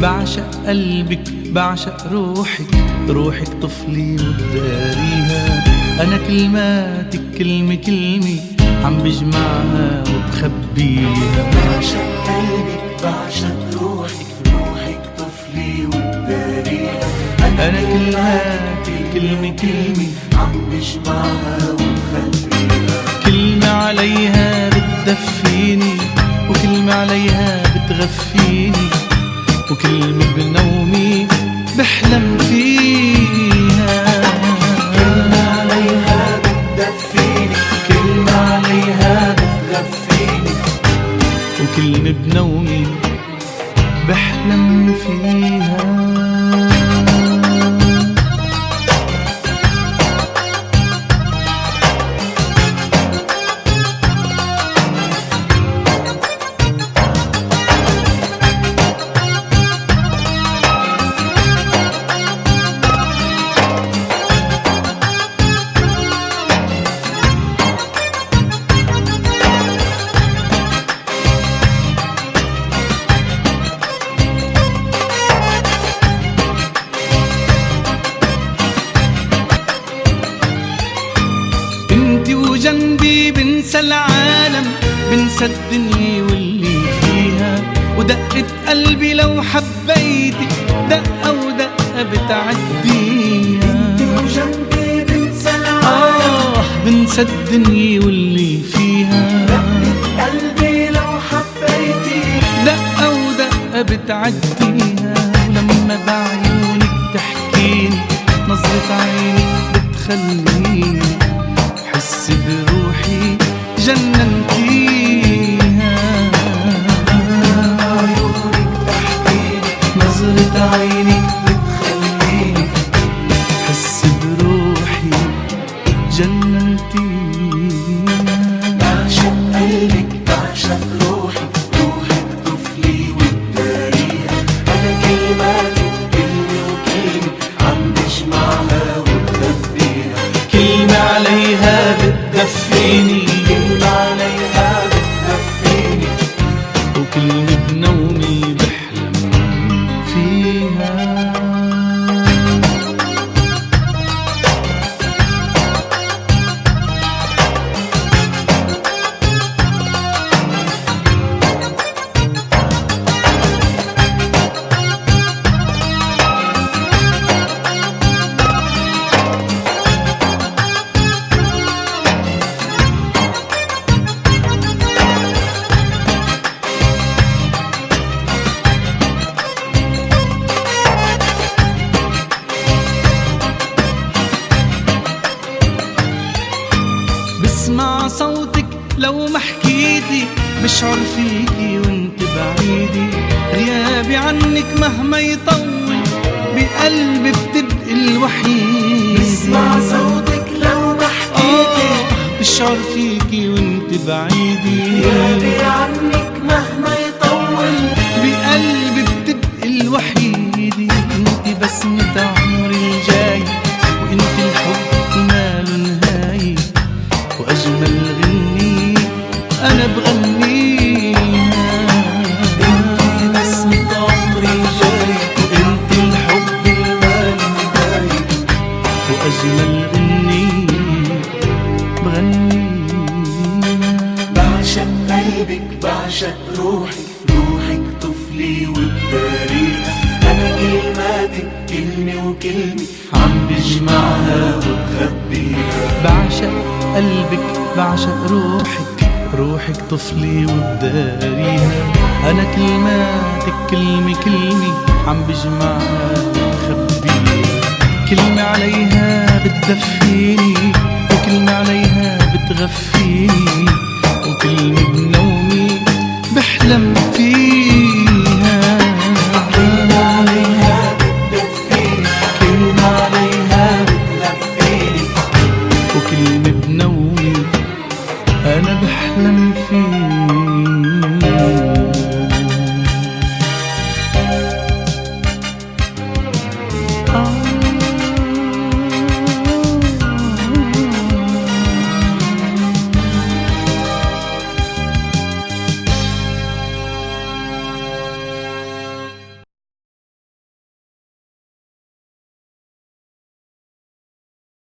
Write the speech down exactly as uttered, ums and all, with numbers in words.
بعشق قلبك بعشق روحك، روحك طفلي وبداريها. أنا كلماتك كلمة كلمة عم بجمعها وبخبيها. بعشق قلبك بعشق روحك، روحك طفلي وبداريها. أنا كلماتك كلمة كلمة عم بجمعها وبخبيها. كلمة عليها بتدفيني، وكلمة عليها بتغفيني، وكلمة بنومي بحلم فيها. كلمة عليها بتدفيني، كلمة عليها بتغفيني، وكلمة بنومي بحلم فيها. انتي وجنبي بنسى العالم، بنسى الدنيا واللي فيها، ودقة قلبي لو حبيتي دقة ودقة بتعديها. انتي وجنبي بنسى العالم، آه بنسى الدنيا واللي فيها، دقة قلبي لو حبيتي دقة ودقة بتعديها. ولما بعيونك تحكيني نظرة عينك بتخليني حس بروحي جننتيها. عيونك تحكيني نظرة عينك بتخليني حس بروحي جننتيها. بعشق قلبك بعشق روحك، روحك طفلي وبداريها. أنا كلماتك كلمة وكلمة عم بجمعها وبخبيها. كلمة عليها بتدفيني، كلمة عليها بتغفيني، وكلمة بنومي بحلم فيها. بسمع صوتك لو ما حكيتي، بشعر فيكي وانت بعيدي. غيابي عنك مهما يطول بقلبي بتبقي الوحيد. بسمع صوتك لو ما حكيتي، آه بشعر فيكي وانت بعيدي. غيابي عنك مهما يطول بقلبي بتبقي الوحيد. انت بسمة عمري الجاي، وانت الحب ماله نهاية، وأجمل غني أنا بغنيها. انتي بسمة عمري جاي، وانت الحب المال نهاية، وأجمل غني بغنيها. بعشق قلبك بعشق روحك، روحك طفلي وبداريها. أنا كلماتك كلمة وكلمة عم بجمعها وبخبيها. بعشق قلبك بعشق روحك، روحك طفلي وبداريها. أنا كلماتك كلمة كلمة عم بجمعها وبخبيها. كلمة عليها بتدفيني، وكلمة عليها بتغفيني،